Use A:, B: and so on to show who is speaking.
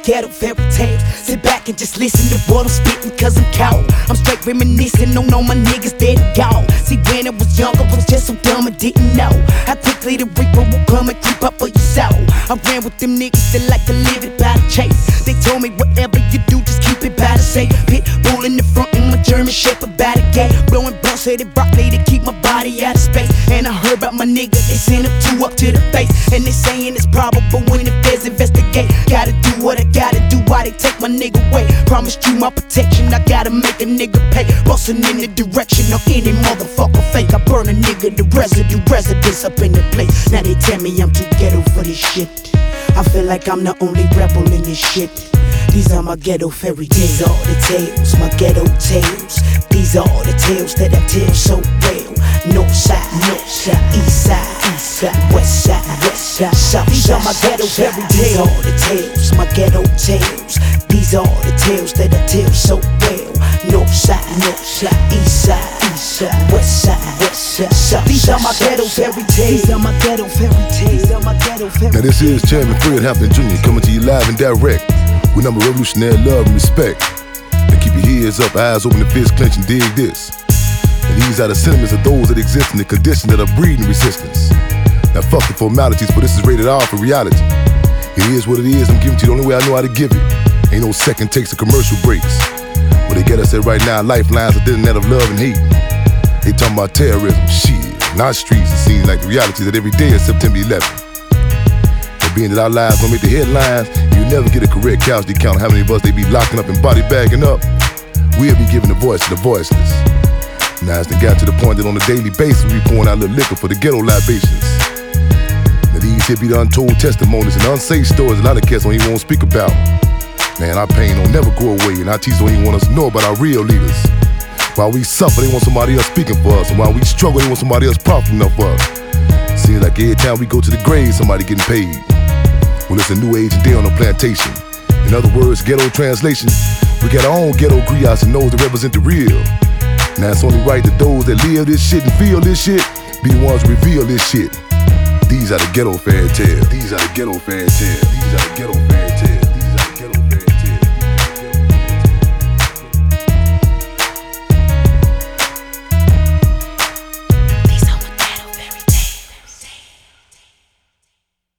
A: ghetto fairy tales. Sit back and just listen to what I'm spitting, cause I'm cold. I'm straight reminiscing on all my niggas dead and gone. See, when I was younger, I was just so dumb I didn't know how quickly the reaper will come and creep up for your soul. I ran with them niggas that like to live it by the chase. They told me whatever you do, just keep it by the safe. Pit bull in the front and my German shepherd by the gate. Blowing blunts at the broccoli to keep my body out of space. And I heard about my nigga, they sent him two up to the face. And they saying it's probable when the feds investigate. Gotta do what I gotta do, why they take my nigga away. Promised you my protection, I gotta make a nigga pay. Bustin' in the direction of any motherfucker fake. I burn a nigga, the residents up in the place. Now they tell me I'm too ghetto for this shit. I feel like I'm the only rebel in this shit. These are my ghetto fairy tales. These are the tales, my ghetto tales. These are the tales that I tell so well. North side, east side, west side, south. These are my ghetto fairy tales. These are the tales, my ghetto tales. These are the tales that I tell so well. North side, east side, west side, south. These are my ghetto fairy tales. These are my ghetto fairy tales. These are my ghetto fairy tales.
B: Now this is Chairman Fred Hampton Jr. coming to you live and direct with number revolutionary love and respect. And keep your ears up, eyes open, and fists clenched, and dig this. And these are the sentiments of those that exist in the condition that are breeding resistance. Now fuck the formalities, for this is rated R for reality. It is what it is, I'm giving to you the only way I know how to give it. Ain't no second takes or commercial breaks. What they get us at right now, lifelines are the net of love and hate. They talking about terrorism, shit, not streets. It seems like the reality that every day is September 11th. And being that our lives gonna make the headlines, you never get a correct casualty count of how many of us they be locking up and body bagging up. We'll be giving a voice to the voiceless. Now it's got to the point that on a daily basis we pouring out a little liquor for the ghetto libations. Now these here be the untold testimonies and unsafe stories a lot of cats don't even want to speak about. Man, our pain don't never go away, and our teachers don't even want us to know about our real leaders. While we suffer, they want somebody else speaking for us, and while we struggle, they want somebody else profiting up for us. Seems like every time we go to the grave, somebody getting paid. Well, it's a new age and day on the plantation. In other words, ghetto translation, we got our own ghetto griots and those that represent the real. Now it's only right that those that live this shit and feel this shit be the ones who reveal this shit. These are the ghetto fairy tales. These are the ghetto fairy tales. These are the ghetto fairy tales.